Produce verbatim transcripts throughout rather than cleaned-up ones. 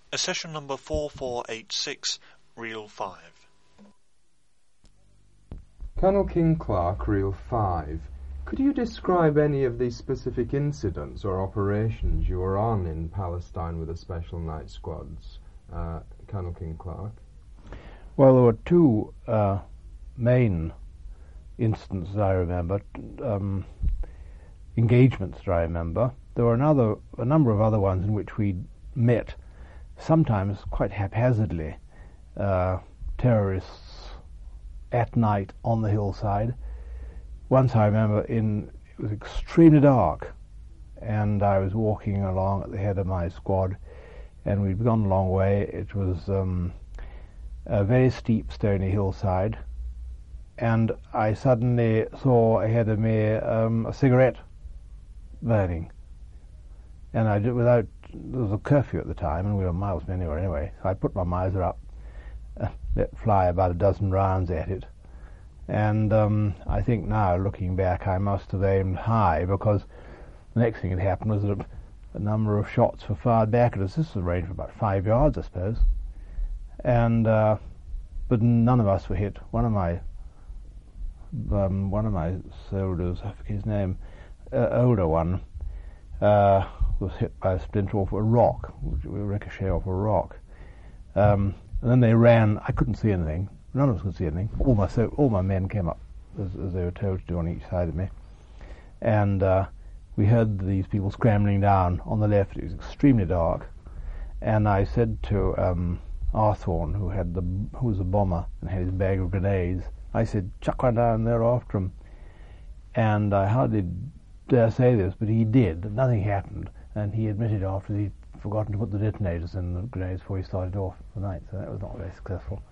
Accession number four four eight six, reel five. Colonel King Clark, reel five. Could you describe any of the specific incidents or operations you were on in Palestine with the Special Night Squads, uh, Colonel King Clark? Well, there were two uh, main incidents that I remember, um, engagements that I remember. There were another, a number of other ones in which we met, sometimes quite haphazardly, uh, terrorists at night on the hillside. Once I remember in, it was extremely dark, and I was walking along at the head of my squad, and we'd gone a long way. It was um, a very steep, stony hillside, and I suddenly saw ahead of me um, a cigarette burning. And I did without, there was a curfew at the time, and we were miles from anywhere anyway, so I put my miser up, uh, let fly about a dozen rounds at it. And um, I think now, looking back, I must have aimed high, because the next thing that happened was that a number of shots were fired back at us. This was a range of about five yards, I suppose. And uh, but none of us were hit. One of my um, one of my soldiers, I forget his name, uh, older one, uh, was hit by a splinter off a rock, which a ricochet off a rock. Um, and then they ran. I couldn't see anything. None of us could see anything. All my so, all my men came up as, as they were told to do on each side of me, and uh, we heard these people scrambling down on the left. It was extremely dark, and I said to um, Arthorne, who had the who was a bomber and had his bag of grenades, I said, "Chuck one down there after him." And I hardly dare say this, but he did. Nothing happened, and he admitted after he'd forgotten to put the detonators in the grenades before he started off for the night, so that was not very successful.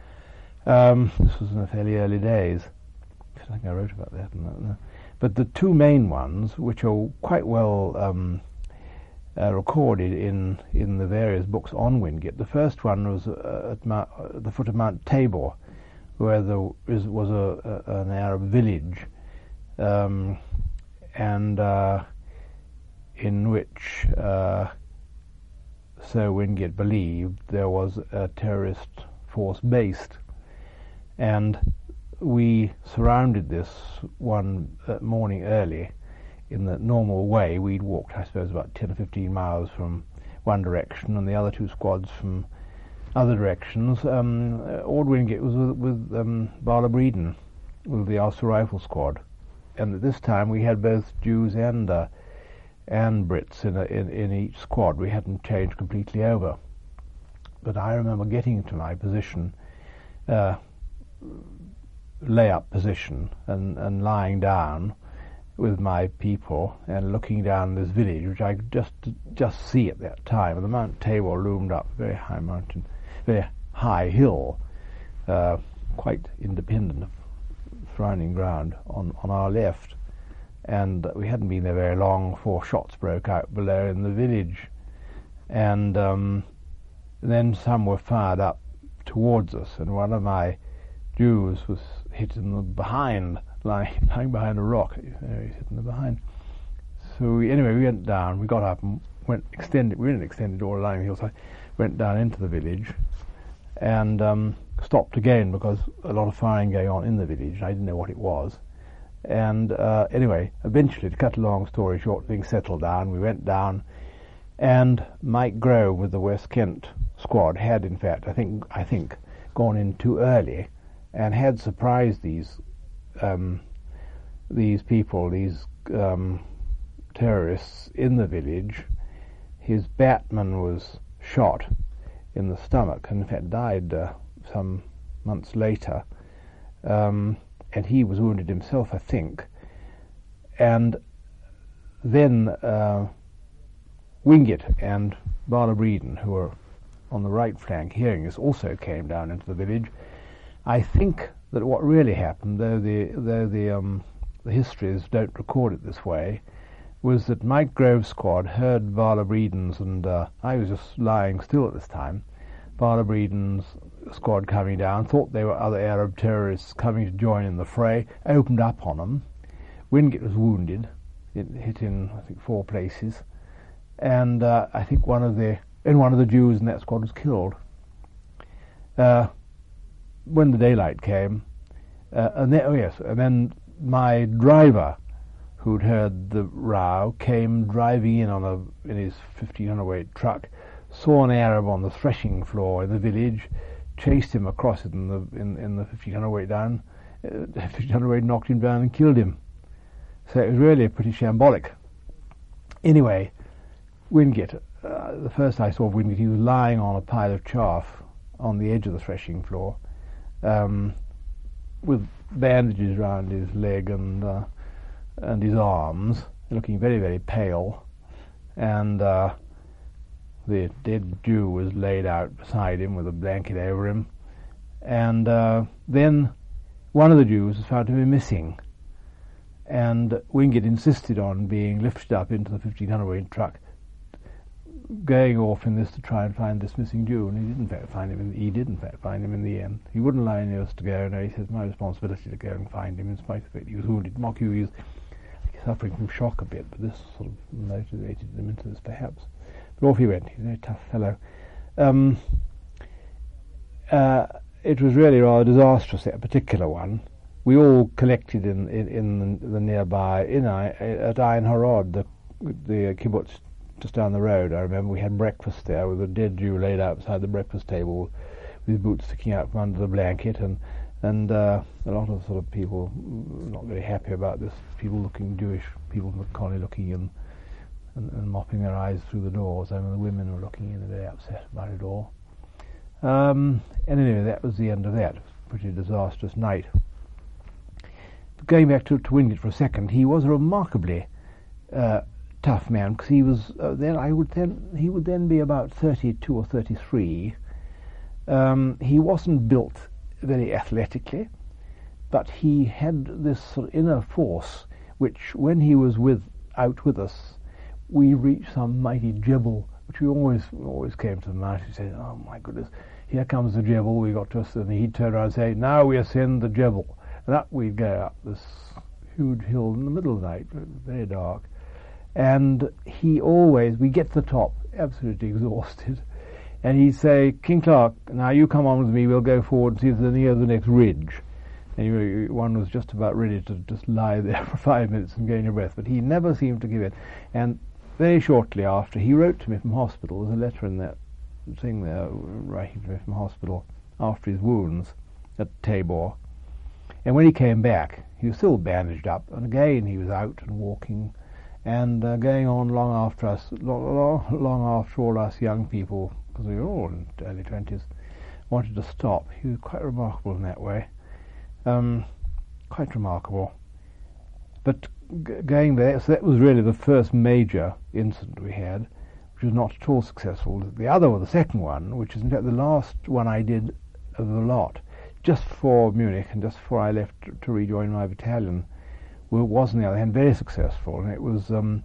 Um, this was in the fairly early days. I think I wrote about that. that but the two main ones, which are quite well um, uh, recorded in, in the various books on Wingate, the first one was uh, at Mount, uh, the foot of Mount Tabor, where there is, was a, a, an Arab village, um, and uh, in which uh, Sir Wingate believed there was a terrorist force based. And we surrounded this one uh, morning early in the normal way. We'd walked, I suppose, about ten or fifteen miles from one direction, and the other two squads from other directions. Um, uh, Ord Wingate was with, with um, Bala Breeden, with the Ulster Rifle Squad. And at this time we had both Jews and uh, and Brits in, a, in, in each squad. We hadn't changed completely over. But I remember getting into my position, uh, lay-up position, and, and lying down with my people and looking down this village, which I could just just see at that time. And the Mount Tabor loomed up, very high mountain, very high hill, uh, quite independent of surrounding ground on, on our left. And we hadn't been there very long before shots broke out below in the village. And um, then some were fired up towards us, and one of my Jews was hit in the behind, lying, lying behind a rock. He was hit in the behind. So we, anyway, we went down, we got up and went extended, we didn't extend it all along the hillside, went down into the village, and um, stopped again because a lot of firing going on in the village, and I didn't know what it was. And uh, anyway, eventually, to cut a long story short, things settled down. We went down, and Mike Grove with the West Kent squad had, in fact, I think, I think, gone in too early, and had surprised these um, these people, these um, terrorists in the village. His batman was shot in the stomach, and in fact died uh, some months later. Um, and he was wounded himself, I think. And then uh, Wingate and Bala Breeden, who were on the right flank hearing us, also came down into the village. I think that what really happened, though the though the um, the histories don't record it this way, was that Mike Grove's squad heard Bala Breeden's, and uh, I was just lying still at this time, Bala Breeden's squad coming down, thought they were other Arab terrorists coming to join in the fray, opened up on them. Wingate was wounded, it hit in, I think, four places, and uh, I think one of the and one of the Jews in that squad was killed. Uh, when the daylight came, uh, and then, oh yes, and then my driver, who'd heard the row, came driving in on a in his fifteen hundred weight truck, saw an Arab on the threshing floor in the village, chased him across it in the in, in the fifteen hundred weight down. Uh, fifteen hundred weight knocked him down and killed him. So it was really pretty shambolic. Anyway, Wingate, uh, the first I saw of Wingate, he was lying on a pile of chaff on the edge of the threshing floor, um, with bandages around his leg and uh, and his arms, looking very, very pale. And uh, the dead Jew was laid out beside him with a blanket over him. And uh, then one of the Jews was found to be missing. And Wingate insisted on being lifted up into the fifteen hundred weight truck, going off in this to try and find this missing Jew, and he did in fact find him. In the, he did in fact find him in the end. He wouldn't allow any of us to go. No, he says my responsibility to go and find him, in spite of the fact he was wounded. Mark you, he was suffering from shock a bit, but this sort of motivated him into this, perhaps. But off he went. He's a very tough fellow. Um, uh, it was really rather disastrous, that particular one. We all collected in in, in the, the nearby in at Ein Harod, the the kibbutz just down the road. I remember we had breakfast there with a dead Jew laid out beside the breakfast table, with his boots sticking out from under the blanket, and and uh, a lot of sort of people not very happy about this. People looking Jewish, people from the colony looking in and, and mopping their eyes through the doors. I mean, the women were looking in and very upset about it all. Um, and anyway, that was the end of that. It was a pretty disastrous night. Going back to, to Wingate for a second, he was a remarkably uh, tough man, because he was uh, then I would then he would then be about thirty-two or thirty-three. Um, he wasn't built very athletically, but he had this sort of inner force, which when he was with out with us, we reached some mighty jebel, which we always always came to the mountain and said, "Oh my goodness, here comes the jebel." We got to us, and he'd turn around and say, "Now we ascend the jebel." And up we'd go up this huge hill in the middle of the night, very dark. And he always, we get to the top, absolutely exhausted, and he'd say, "King Clark, now you come on with me, we'll go forward and see if there's near the next ridge." And you, one was just about ready to just lie there for five minutes and gain your breath, but he never seemed to give in. And very shortly after, he wrote to me from hospital. There's a letter in that thing there, writing to me from hospital after his wounds at Tabor. And when he came back, he was still bandaged up, and again he was out and walking, and uh, going on long after us, long, long after all us young people, because we were all in the early twenties, wanted to stop. He was quite remarkable in that way, um, quite remarkable. But g- going there, so that was really the first major incident we had, which was not at all successful. The other, or the second one, which is in fact the last one I did of the lot, just for Munich and just before I left to, to rejoin my battalion, was on the other hand very successful, and it was um,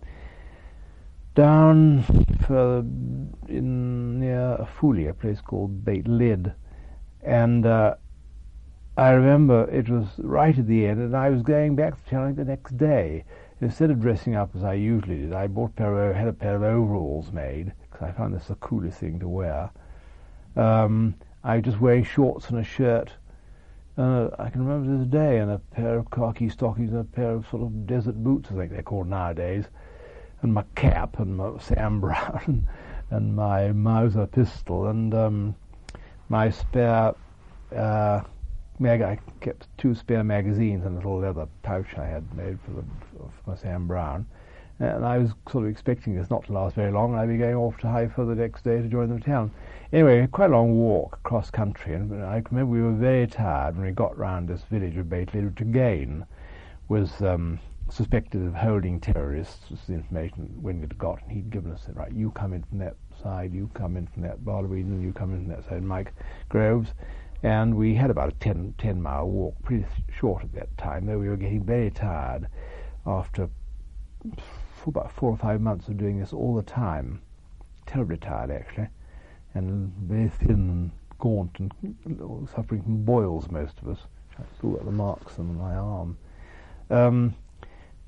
down further in near Afuli, a place called Beit Lid, and uh, I remember it was right at the end, and I was going back to China the next day. Instead of dressing up as I usually did, I bought a pair of, had a pair of overalls made, because I found this the coolest thing to wear. Um, I was just wearing shorts and a shirt. Uh, I can remember this day, and a pair of khaki stockings and a pair of sort of desert boots, I think they're called nowadays, and my cap and my Sam Brown and my Mauser pistol and um, my spare uh, mag. I kept two spare magazines in a little leather pouch I had made for, the, for my Sam Brown, and I was sort of expecting this not to last very long, and I'd be going off to Haifa the next day to join the town. Anyway, quite a long walk across country, and I remember we were very tired when we got round this village of Beit Lid, which again was um, suspected of holding terrorists, was the information Wingate had got, and he'd given us, right, you come in from that side, you come in from that Barloween, and you come in from that side, Mike Groves. And we had about a ten, ten mile walk, pretty short at that time, though we were getting very tired after for about four or five months of doing this all the time, terribly tired actually, and very thin and gaunt and suffering from boils, most of us. I still got the marks on my arm. Um,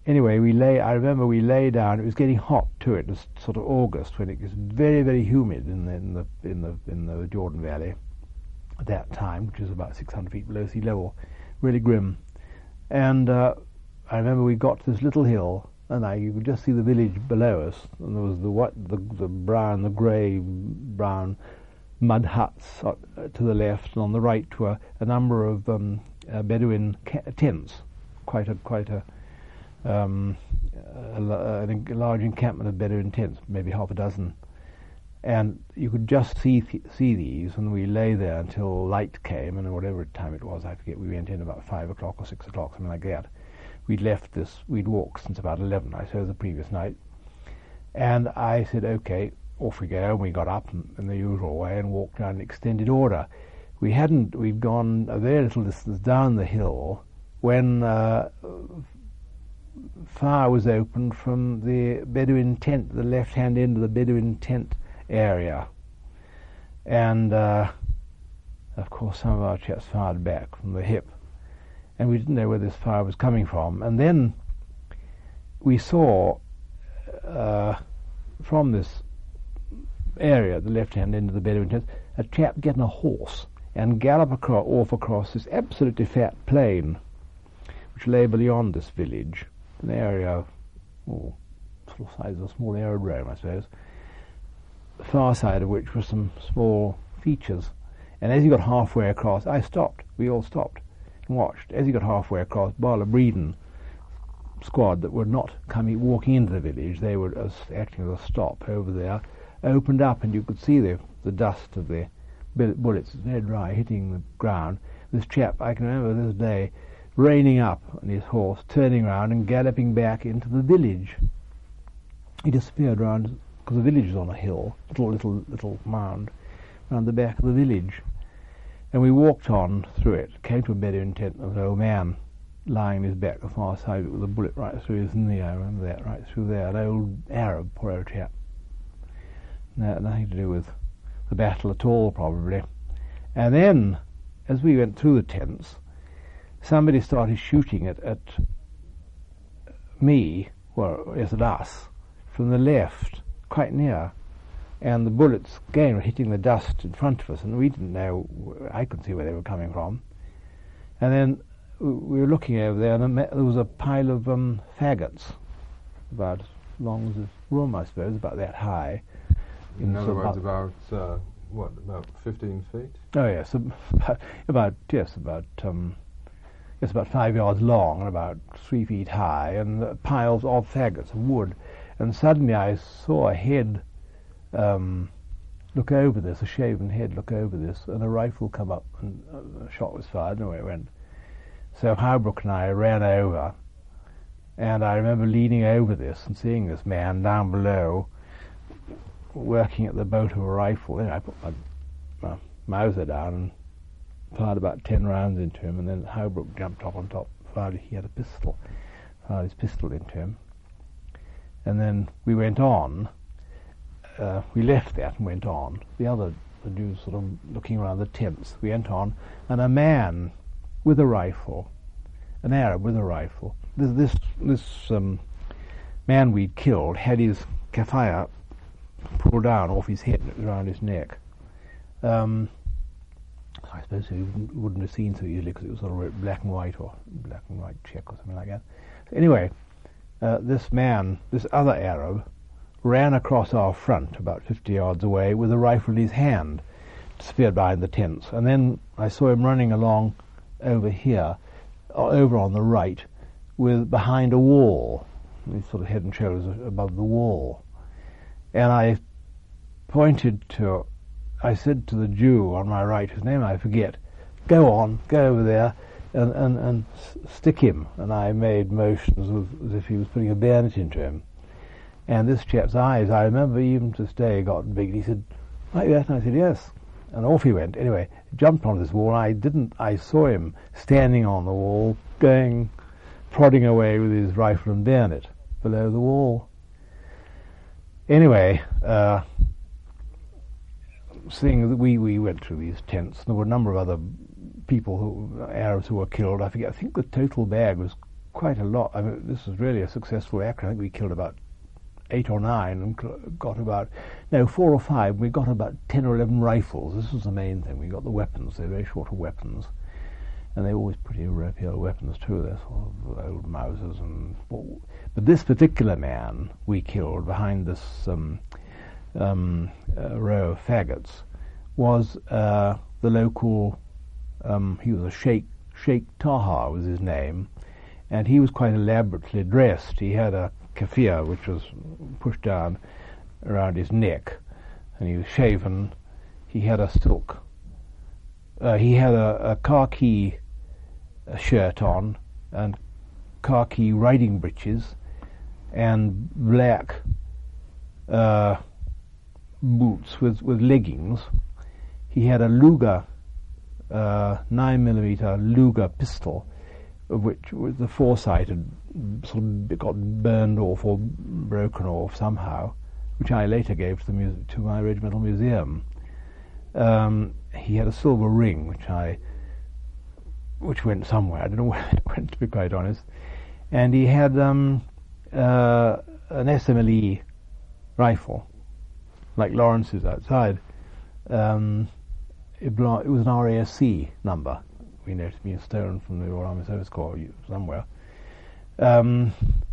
anyway, we lay. I remember we lay down. It was getting hot too. It was sort of August when it was very, very humid in the in the in the in the Jordan Valley at that time, which is about six hundred feet below sea level. Really grim. And uh, I remember we got to this little hill, and I you could just see the village below us, and there was the what the the brown, the grey brown mud huts to the left, and on the right were a number of um, uh, Bedouin ca- tents, quite a quite a, um, a, a, a large encampment of Bedouin tents, maybe half a dozen, and you could just see th- see these, and we lay there until light came, and whatever time it was, I forget. We went in about five o'clock or six o'clock, something like that. We'd left this. We'd walked since about eleven, I suppose, the previous night, and I said, "Okay, off we go," and we got up in, in the usual way and walked down in extended order. We hadn't, we'd gone a very little distance down the hill when uh, fire was opened from the Bedouin tent, the left-hand end of the Bedouin tent area. And, uh, of course, some of our chaps fired back from the hip. And we didn't know where this fire was coming from. And then we saw uh, from this area, the left-hand end of the Bedouin tent, a chap getting a horse and gallop across, off across this absolutely fat plain, which lay beyond this village, an area, oh, sort of size of a small aerodrome, I suppose, the far side of which were some small features. And as he got halfway across, I stopped. We all stopped and watched. As he got halfway across, Bala Breeden squad that were not coming, walking into the village, they were as, acting as a stop over there, opened up, and you could see the the dust of the bullets, very dry, hitting the ground. This chap, I can remember this day, reining up on his horse, turning round and galloping back into the village. He disappeared round, because the village was on a hill, little, little, little mound, round the back of the village. And we walked on through it, came to a Bedouin tent, and an old man lying on his back, the far side of it, with a bullet right through his knee, I remember that, right through there, an old Arab, poor old chap. No, nothing to do with the battle at all, probably. And then, as we went through the tents, somebody started shooting at, at me, well, yes, at us, from the left, quite near. And the bullets, again, were hitting the dust in front of us, and we didn't know, I couldn't see where they were coming from. And then we were looking over there, and there was a pile of um, faggots, about as long as this room, I suppose, about that high. In other words, about, uh, what, about fifteen feet? Oh, yes, about, about yes, about, um, yes, about five yards long and about three feet high, and uh, piles of faggots of wood. And suddenly I saw a head um, look over this, a shaven head look over this, and a rifle come up, and a shot was fired, and away it went. So Howbrook and I ran over, and I remember leaning over this and seeing this man down below working at the boat of a rifle. Then I put my, my Mauser down and fired about ten rounds into him, and then Howbrook jumped up on top, fired, he had a pistol, fired his pistol into him. And then we went on, uh, we left that and went on. The other, the Jews sort of looking around the tents, we went on, and a man with a rifle, an Arab with a rifle. This this, this um, man we'd killed had his kafaya pulled down off his head around his neck. Um, I suppose he wouldn't have seen so easily because it was sort of black and white or black and white check or something like that. So anyway, uh, this man, this other Arab, ran across our front about fifty yards away with a rifle in his hand, disappeared behind the tents. And then I saw him running along over here, or over on the right, with behind a wall. He's sort of head and shoulders above the wall. And I pointed to, I said to the Jew on my right, whose name I forget, go on, go over there and, and, and s- stick him. And I made motions with, as if he was putting a bayonet into him. And this chap's eyes, I remember even to this day, got big. He said, like that? And I said, yes. And off he went. Anyway, he jumped on this wall. I didn't, I saw him standing on the wall, going, prodding away with his rifle and bayonet below the wall. Anyway, uh, seeing that we, we went through these tents, there were a number of other people, who, Arabs who were killed. I forget, I think the total bag was quite a lot. I mean, this was really a successful action. I think we killed about eight or nine and got about, no, four or five. We got about ten or eleven rifles. This was the main thing. We got the weapons. They were very short of weapons. And they were always pretty rapier weapons too. They're sort of old Mausers. And, but this particular man we killed behind this um, um, uh, row of faggots was uh, the local, um, he was a Sheikh, Sheikh Taha was his name, and he was quite elaborately dressed. He had a keffiyeh which was pushed down around his neck, and he was shaven. He had a silk. Uh, he had a, a khaki shirt on and khaki riding breeches and black uh, boots with, with leggings. He had a Luger, uh, nine millimeter Luger pistol, of which with the foresight had sort of got burned off or broken off somehow, which I later gave to the muse- to my regimental museum. Um, he had a silver ring, which I, which went somewhere. I don't know where it went, to be quite honest. And he had um, uh, an S M L E rifle, like Lawrence's outside. Um, it, belong- it was an R A S C number. We know to be stolen from the Royal Army Service Corps somewhere. Um,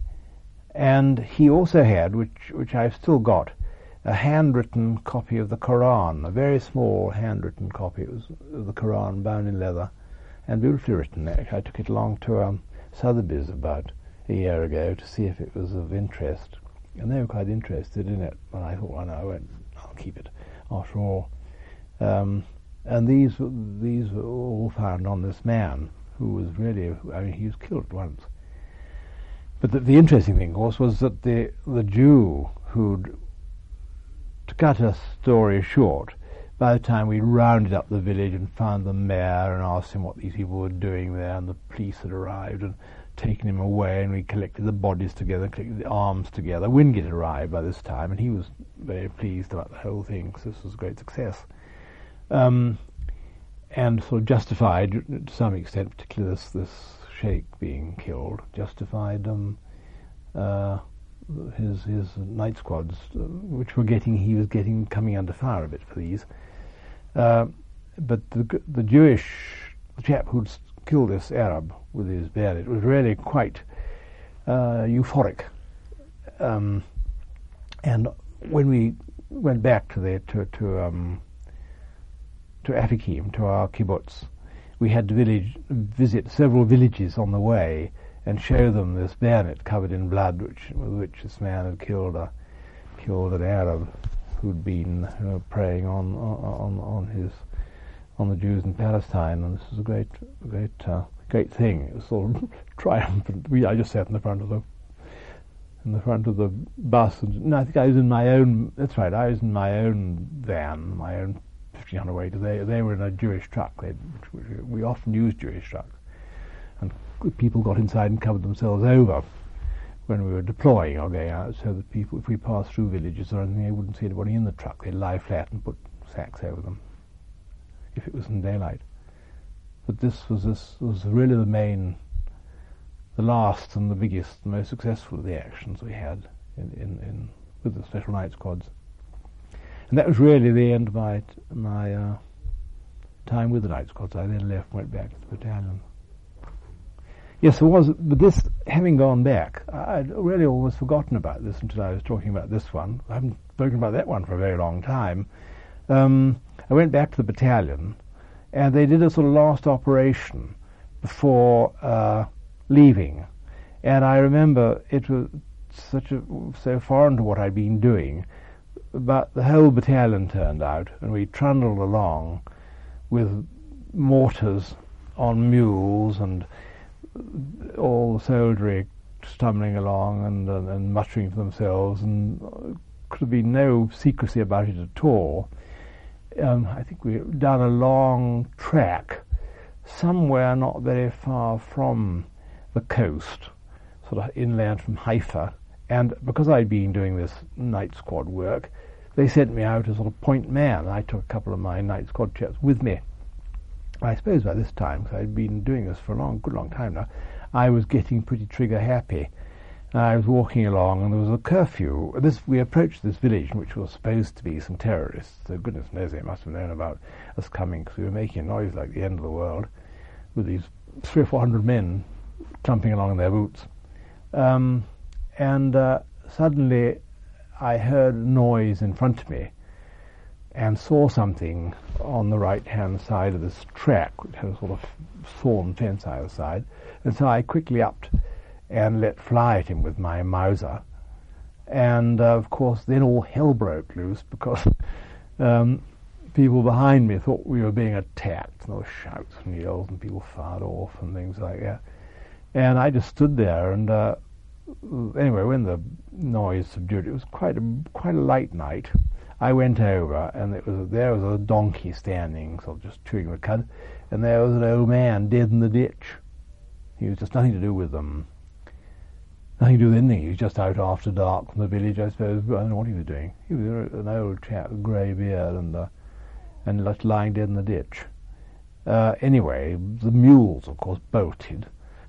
and he also had, which which I've still got, a handwritten copy of the Quran, a very small handwritten copy. It was of the Quran bound in leather and beautifully written. I took it along to um, Sotheby's about a year ago to see if it was of interest, and they were quite interested in it. And I thought, well, no, I won't, I'll keep it after all. Um, and these these were all found on this man, who was really, I mean, he was killed once. But the, the interesting thing, of course, was that the the Jew who'd, to cut a story short, by the time we rounded up the village and found the mayor and asked him what these people were doing there, and the police had arrived and taken him away, and we collected the bodies together, collected the arms together. Wingate arrived by this time, and he was very pleased about the whole thing, because this was a great success. Um, and sort of justified, to some extent, particularly this, this sheikh being killed, justified um, uh, his his night squads, uh, which were getting, he was getting, coming under fire a bit for these. Uh, but the the Jewish the chap who'd killed this Arab with his bayonet was really quite uh, euphoric. Um, and when we went back to the to to um, to Afikim, to our kibbutz, we had to village, visit several villages on the way and show them this bayonet covered in blood, which with which this man had killed a killed an Arab who'd been uh, preying on on on his on the Jews in Palestine. And this was a great great uh, great thing. It was sort of triumphant. We I just sat in the front of the in the front of the bus, and no, I think I was in my own. That's right, I was in my own van, my own fifteen hundred weight. They they were in a Jewish truck. They which, which, we often used Jewish trucks. And people got inside and covered themselves over when we were deploying or going out, so that people, if we passed through villages or anything, they wouldn't see anybody in the truck. They'd lie flat and put sacks over them if it was in daylight. But this was this was really the main, the last and the biggest, the most successful of the actions we had in, in, in with the Special Night Squads. And that was really the end of my my uh, time with the Night Squads. I then left and went back to the battalion. Yes, it was, but this, having gone back, I'd really almost forgotten about this until I was talking about this one. I haven't spoken about that one for a very long time. Um, I went back to the battalion, and they did a sort of last operation before uh, leaving. And I remember it was such a, so foreign to what I'd been doing, but the whole battalion turned out, and we trundled along with mortars on mules and all the soldiery stumbling along and, and, and muttering to themselves, and could have been no secrecy about it at all. Um, I think we were down a long track somewhere not very far from the coast, sort of inland from Haifa, and because I'd been doing this night squad work, they sent me out as sort of point man. I took a couple of my night squad chaps with me. I suppose by this time, because I'd been doing this for a long, good long time now, I was getting pretty trigger happy. I was walking along, and there was a curfew. This, we approached this village, which was supposed to be some terrorists. So goodness knows they must have known about us coming, because we were making a noise like the end of the world, with these three or four hundred men clumping along in their boots. Um, and uh, suddenly I heard noise in front of me, and saw something on the right-hand side of this track, which had a sort of thorn fence either side. And so I quickly upped and let fly at him with my Mauser. And, uh, of course, then all hell broke loose, because um, people behind me thought we were being attacked. And there were shouts and yells, and people fired off and things like that. And I just stood there, and uh, anyway, when the noise subdued, it was quite a, quite a light night. I went over, and it was there was a donkey standing, sort of just chewing the cud, and there was an old man dead in the ditch. He was just nothing to do with them. Nothing to do with anything. He was just out after dark from the village, I suppose. I don't know what he was doing. He was an old chap with grey beard and uh, and just lying dead in the ditch. Uh, anyway, the mules, of course, bolted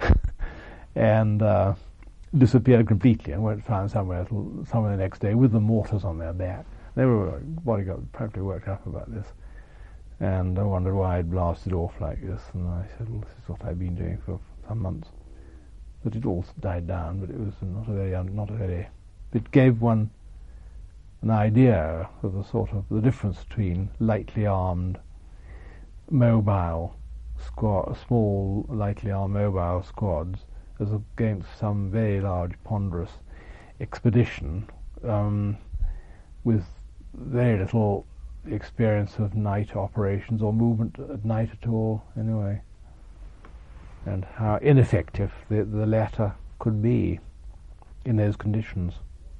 and uh, disappeared completely, and went found somewhere somewhere the next day with the mortars on their back. They were bodyguard practically worked up about this, and I wondered why I'd blasted off like this. And I said, "Well, this is what I've been doing for some months." But it all died down, but it was not a very, not a very, it gave one an idea of the sort of the difference between lightly armed, mobile squad, small, lightly armed mobile squads, as against some very large, ponderous expedition um, with very little experience of night operations or movement at night at all, anyway. And how ineffective the, the latter could be in those conditions.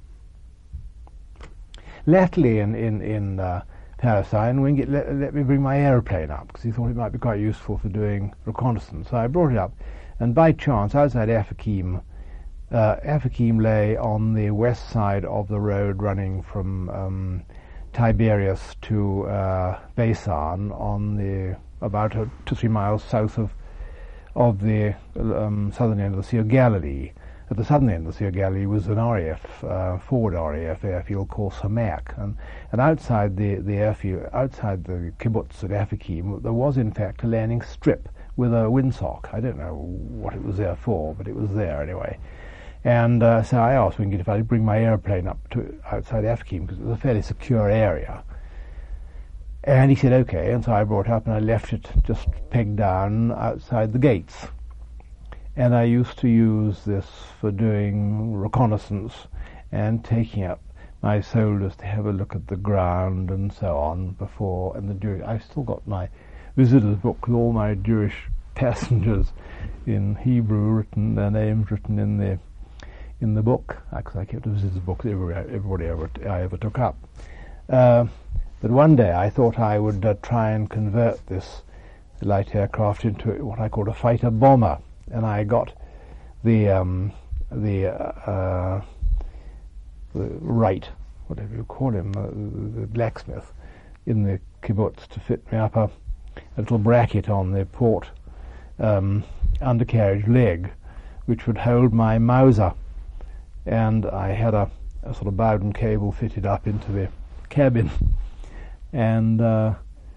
Latterly in, in, in uh, Palestine, Wingate let, let me bring my aeroplane up, because he thought it might be quite useful for doing reconnaissance. So I brought it up, and by chance, outside Afakim, uh, Afakim lay on the west side of the road running from um, Tiberias to uh, Beisan, on the about uh, two, three miles south of of the um, southern end of the Sea of Galilee. At the southern end of the Sea of Galilee was an R A F, uh, forward R A F airfield called Samak, and, and outside the, the airfield, outside the kibbutz at Afakim, there was in fact a landing strip with a windsock. I don't know what it was there for, but it was there anyway. And uh, so I asked Wingate if I'd bring my airplane up to outside Afakim, because it was a fairly secure area. And he said, okay, and so I brought it up and I left it just pegged down outside the gates. And I used to use this for doing reconnaissance and taking up my soldiers to have a look at the ground and so on before, and the Jewish, I've still got my visitor's book with all my Jewish passengers in Hebrew written, their names written in the in the book, because I kept a visitor's book that everybody, everybody ever, I ever took up. Uh, But one day I thought I would uh, try and convert this light aircraft into what I called a fighter bomber, and I got the um, the, uh, uh, the Wright, whatever you call him, uh, the blacksmith, in the kibbutz to fit me up a, a little bracket on the port um, undercarriage leg, which would hold my Mauser, and I had a, a sort of Bowden cable fitted up into the cabin. And uh,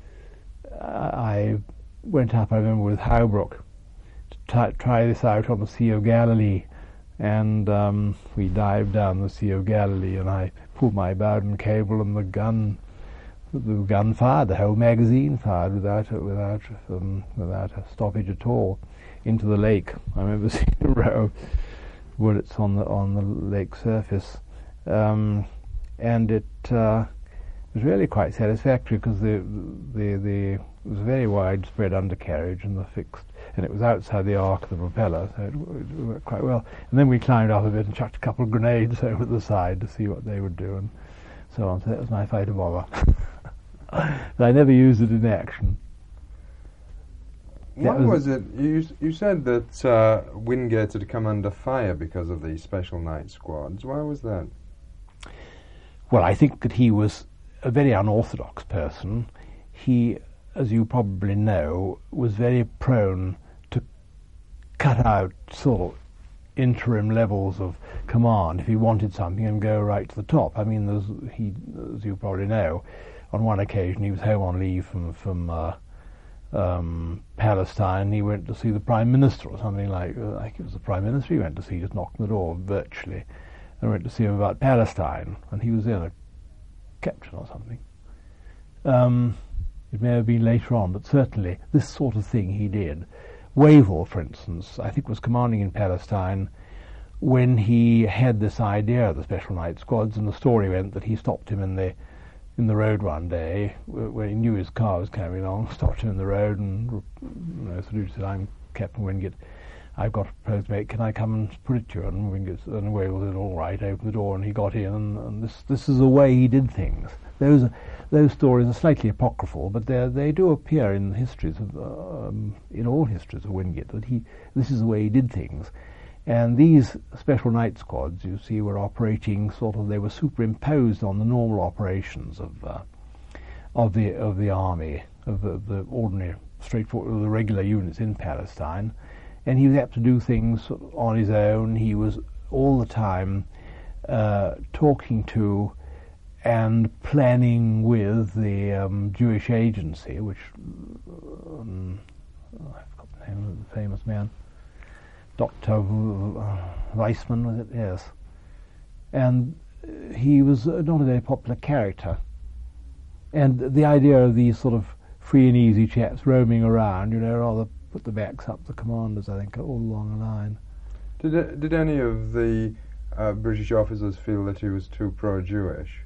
I went up, I remember, with Howbrook to t- try this out on the Sea of Galilee. And um, we dived down the Sea of Galilee, and I pulled my Bowden cable, and the gun, the gun fired. The whole magazine fired without a, without um, without a stoppage at all into the lake. I remember seeing a row of bullets on the on the lake surface, um, and it. Uh, It was really quite satisfactory, because the, the the it was a very widespread undercarriage, and the fixed, and it was outside the arc of the propeller, so it, it worked quite well. And then we climbed up a bit and chucked a couple of grenades over the side to see what they would do, and so on. So that was my fighter bomber. But I never used it in action. Why was, was it? You you said that uh, Wingate had come under fire because of the special night squads. Why was that? Well, I think that he was a very unorthodox person. He, as you probably know, was very prone to cut out sort of interim levels of command if he wanted something and go right to the top. I mean, there's, he, as you probably know, on one occasion he was home on leave from from uh, um, Palestine. He went to see the Prime Minister or something like, uh, like it was the Prime Minister he went to see, just knocked on the door virtually, and went to see him about Palestine, and he was in a captain or something. Um, it may have been later on, but certainly this sort of thing he did. Wavell, for instance, I think was commanding in Palestine when he had this idea of the Special Night Squads, and the story went that he stopped him in the in the road one day when he knew his car was coming along, stopped him in the road and, you know, saluted, said, "I'm Captain Wingate. I've got a proposed mate. Can I come and put it to you?" And Wingate and Wavell said, "All right," opened the door, and he got in, and, and this this is the way he did things. Those those stories are slightly apocryphal, but they they do appear in histories of um, in all histories of Wingate, that he this is the way he did things. And these Special Night Squads, you see, were operating sort of, they were superimposed on the normal operations of uh, of the of the army, of the, the ordinary, straightforward, the regular units in Palestine. And he was apt to do things on his own. He was all the time uh, talking to and planning with the um, Jewish agency, which um, oh, I forgot the name of the famous man, Doctor Weissman, was it? Yes. And he was not a very popular character. And the idea of these sort of free and easy chaps roaming around, you know, rather put the backs up the commanders, I think, all along the line. Did uh, did any of the uh, British officers feel that he was too pro-Jewish?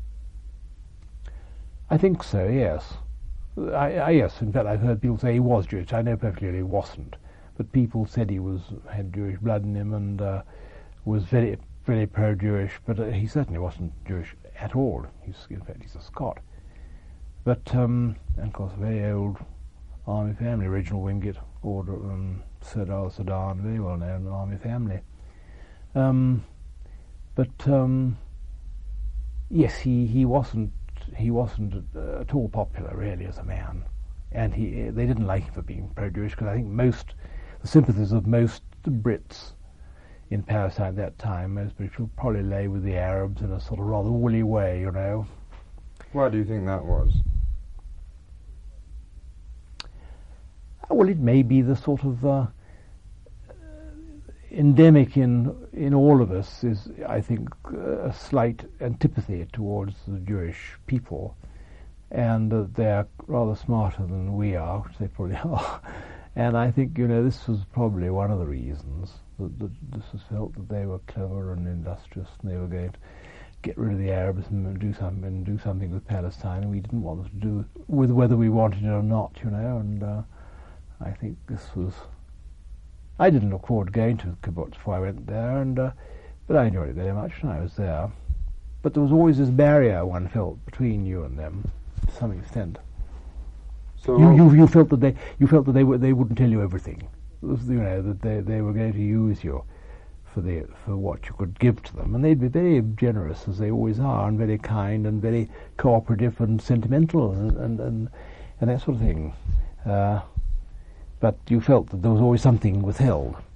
I think so, yes. I, I, yes, in fact, I've heard people say he was Jewish. I know perfectly he wasn't. But people said he was had Jewish blood in him and uh, was very, very pro-Jewish. But uh, he certainly wasn't Jewish at all. He's, in fact, he's a Scot. But, um, and of course, a very old army family, Reginald Wingate, Order, um, Serdar Sadan, very well-known army family. Um, but um, yes, he, he wasn't he wasn't uh, at all popular really as a man, and he they didn't like him for being pro-Jewish, because I think most the sympathies of most Brits in Palestine at that time, most British people, probably lay with the Arabs in a sort of rather woolly way, you know. Why do you think that was? Well, it may be the sort of uh, endemic in in all of us is, I think, uh, a slight antipathy towards the Jewish people, and uh, they're rather smarter than we are, which they probably are. And I think, you know, this was probably one of the reasons that, that this was felt that they were clever and industrious, and they were going to get rid of the Arabs and do something and do something with Palestine, and we didn't want them to do with whether we wanted it or not, you know. And uh, I think this was. I didn't look forward to going to the kibbutz before I went there, and uh, but I enjoyed it very much when I was there. But there was always this barrier one felt between you and them, to some extent. So you, you you felt that they you felt that they were, they wouldn't tell you everything. It was, you know, that they they were going to use you for the for what you could give to them, and they'd be very generous, as they always are, and very kind and very cooperative and sentimental and and and, and that sort of thing. Uh, But you felt that there was always something withheld.